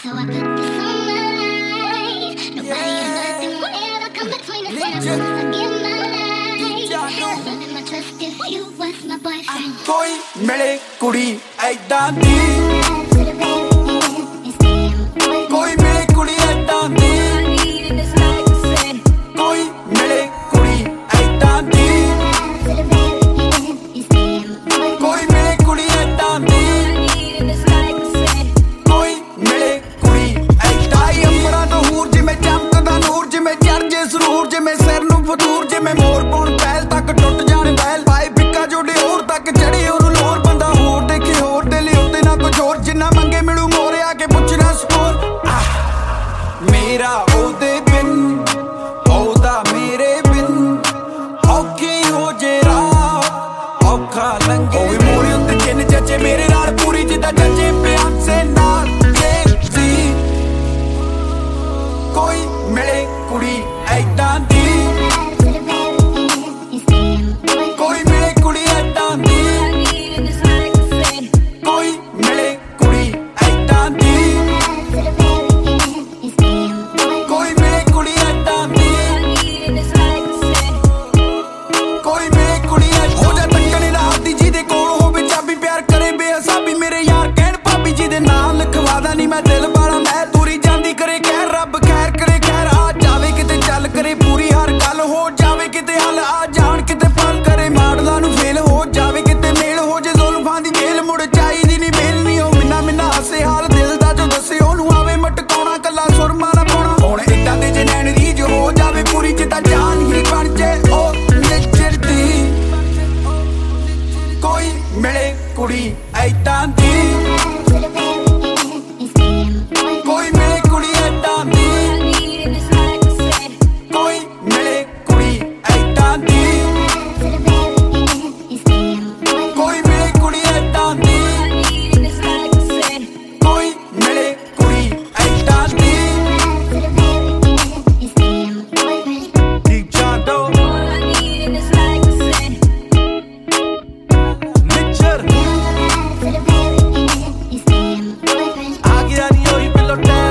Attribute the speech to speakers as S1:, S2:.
S1: So I put this on my life. Nobody or nothing will ever come between us. And I promise I'll give my life. Love and my trust if you was my boyfriend.
S2: कोई मिले कुड़ी ऐदां दी, कोई मिले कुड़ी ऐदां दी, कोई मिले कुड़ी ऐदां दी, कोई मिले कुड़ी ऐदां दी, कोई मिले कुड़ी ऐदां दी। अंबरां तो हूर जिवें चमकदा नूर, जिवें चढ़ जे सुरूर, जिवें सिर नूं फतूर, जिवें मोर पाउण पैल तक टुट जाण बैल, पाए पिक्का जोड़े होर तक चढ़े ओनू लोर, बंदा होर देखे होर दे लई उत्ते ना कुछ होर, जिन्ना मंगे मिलू मोरे आके पुछना स्कोर। मेरा ओदे बिन ओदा मेरे बिन औखी हो जे राह औखा लंघे, ओए मोरे उत्ते जिन जचे मेरे नाल पूरी जिद्दां जचे पियांसे नाल जी। कोई मिले कुड़ी ऐदां दी, कोई मिले कुड़ी ऐदां दी, कोई मिले कुड़ी ऐदां दी, कोई मिले कुड़ी ऐदां दी, कोई मिले कुड़ी ऐदां। हो जा तक्कने रात दी जिहदे कोल होवे चाबी, प्यार करे बेहिसाबी, मेरे यार कहण भाभी जी दे नाम लिखवादा नी मैं दिल वाला मैं, तुरी जांदी करे कहर रब खैर करे खैर, आ जावे किते चल करे पूरी हर गल, हो जावे किते हल आ जाण किते फल करे, माड़दा नूं फेल हो जावे किते मेल, हो जे जुल्फां दी जेल मुड़ चाहीदी नी मेल नी, ओ मिन्ना मिन्ना हसे हाल दिल दा जो दसे ओनू आवे मटकाउणा कल्ला सुरमा ना पाउणा, हुण इदां दे जे नैन रीज हो जावे पूरी जिद्दां जान ही बण जे ओ निज्जर दी। कोई मिले कुड़ी ऐदां दी, कोई मिले कुड़ी ऐदां दी, कोई मिले कुड़ी ऐदां दी, कोई मिले कुड़ी ऐदां दी, कोई मिले कुड़ी ऐदां दी। Deep John Doe, Mitchell, आ गया नी ओही पिलो टैग।